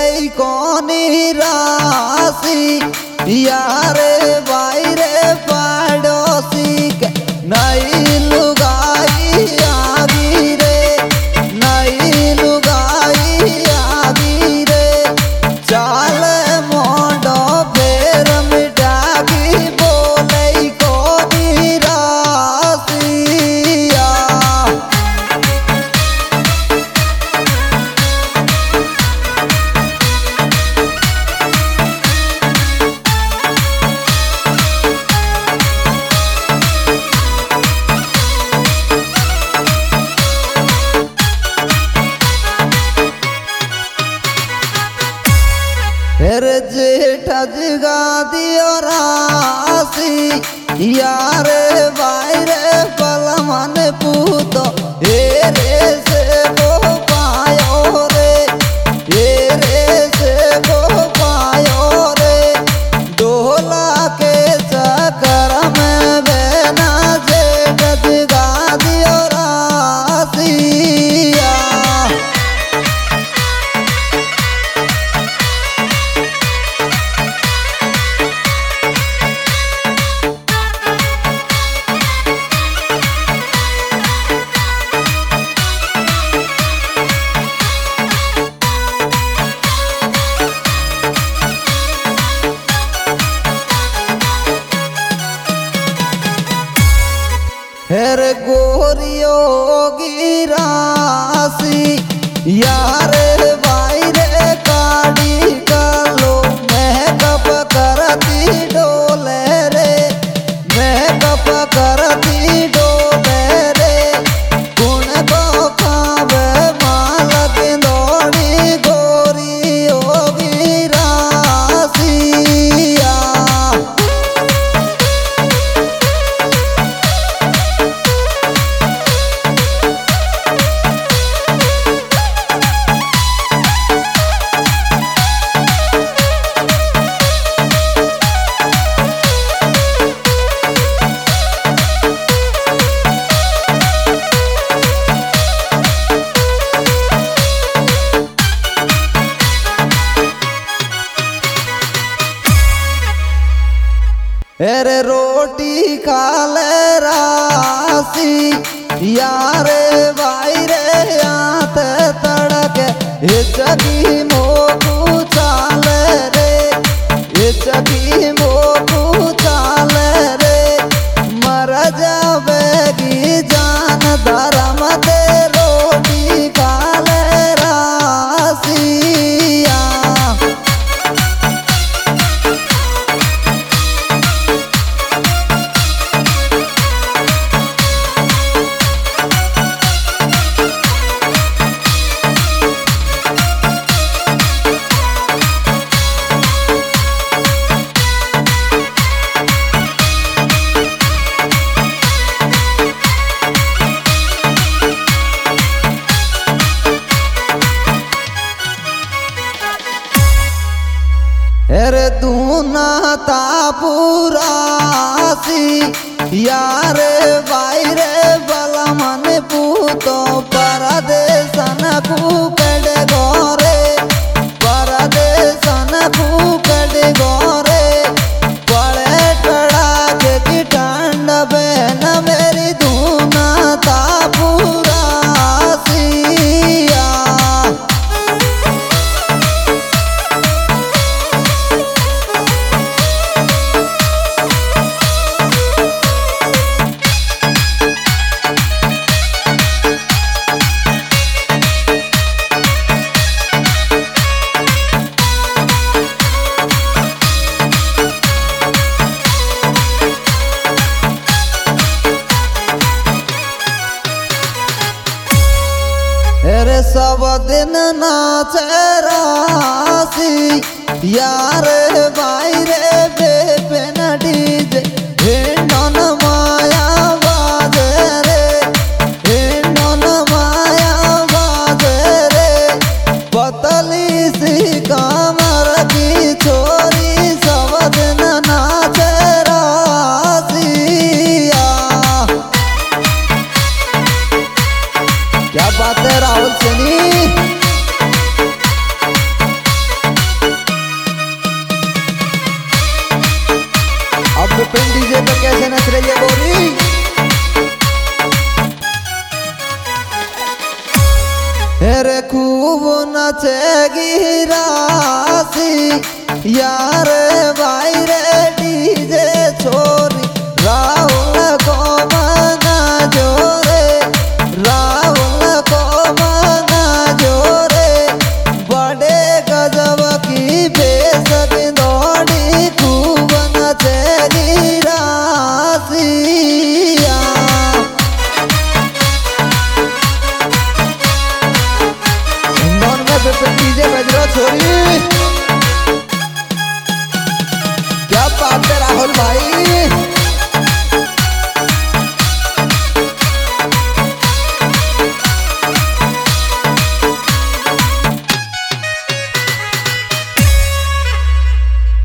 कोनी राशि यारे बाईरे पड़ोसी के नई लुगाई आगी रे, नई लुगाई आगी रे। चाल मोडो फेर मिटागी बोले कोनी राशिया। फिर जेठा जगा दियो राशि यारे बाईरे पलमन पूतो हेरे से को पायो रे, हेरे से को पायो रे। डोला के चक्कर में बेना जेठा जगा दियो राशिया। फिर गोरियो की राशि यारे बाईरे काड़ी कालो मेकअप करती डोले रे, मेकअप करती डोले रे। गुण को खावे माल की दौड़ी गोरियो की राशिया। अरे रोटी खाले राशि यारे बाईरे आते तड़के इचकी मोकू चाले रे, इचकी मोकू चाले रे। मर जावेगी जान धर्म दे रोटी खाले राशिया। अरे दूना तापुरासी यारे बाईरे बलमन पूतो परदेसन कूकड़ गोरे, परदेसन कूकड़ गोरे। पड़े टड़ाक की ठंड बहन मेरी दूना तापुरासिया। अरे सब दिन नाचे राशि यारे बाईरे बेपेन डीजे हिंडोन माया बाजे रे, हिंडोन माया बाजे रे। पतली सी कमर की छोरी सब दिन नाचे राशिया। क्या बात है राहुल सैनी। रे खूब नाचे गिरासी यार भाई रे डीजे छोरी राहुल को मना जोरे राहुल को मना जोरे बड़े गजब की बेसक दौड़ी खूब नाचे गिरासी डीजे बज रहा छोरी क्या बात है राहुल भाई।